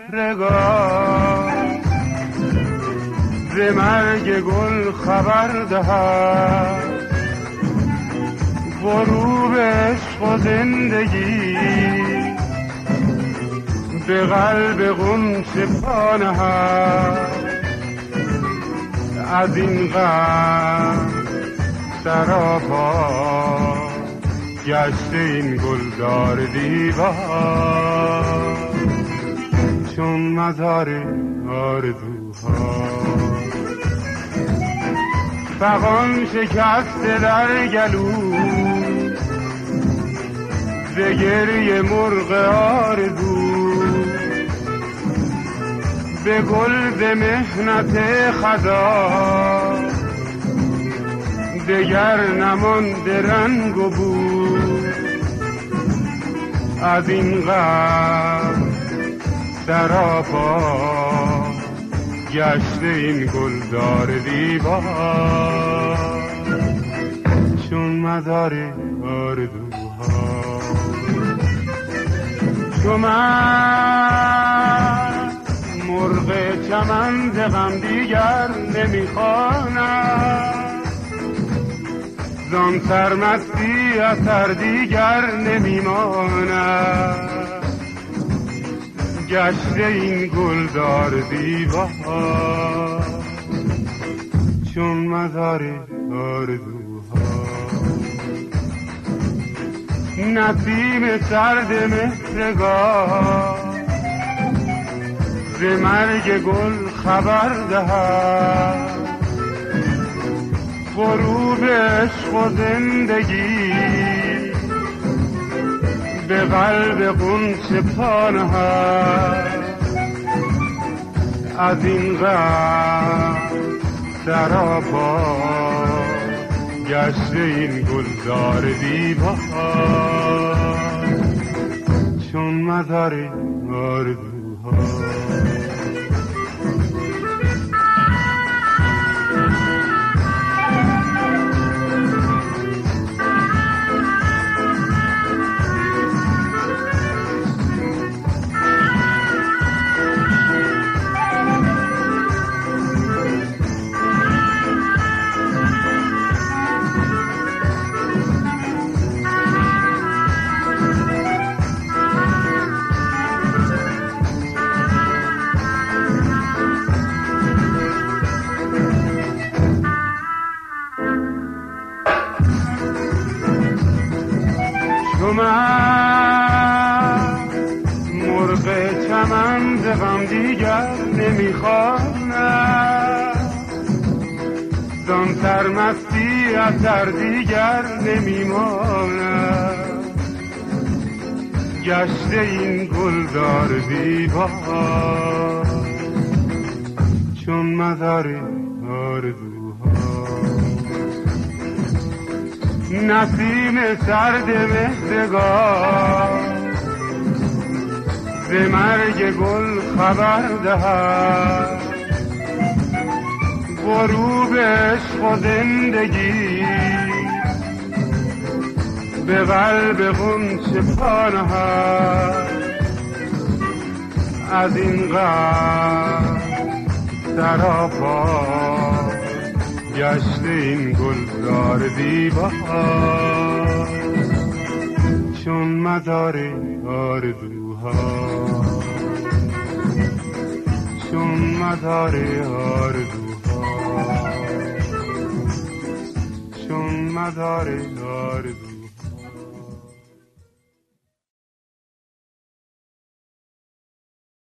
مهرگاه ز مرگ گل خبر دهد غروب عشق و زندگی به قلب غنچه پا نهد از این غم سراپا گشته این گلدار دیوار چون مزار آرزوها فغان شکسته در گلو ز گریه مرغ آرزو به گل ز محنت خزا دگر نمانده رنگ و بو از این غم سراپا گشته این گلدار دیوار چون مزار آرزوها چو من مرغ چمن ز غم دیگر نمیخوانم زان سرمستی اثر دیگر نمیماند گشته این گلدار دیوار چون مزار آرزوها نسیم سرد مهرگاه ز مرگ گل خبر دهد غروب عشق و زندگی به قلب غنچه پا نهد از این غم سراپا گشته این گلزار دیوار چون مزار آرزوها من مرغ چمن ز غم دیگر نمیخوانم زان سرمستی اثر دیگر نمیماند گشته این گلدار دیوار چون مزار آرزوها نسیم سرد مهرگاه ز مرگ گل خبر دهد غروب عشق و زندگی به قلب غنچه پا نهد از این غم سراپا گشته این گلزار دیوار چون مزار آرزوها چون مزار آرزوها چون مزار آرزوها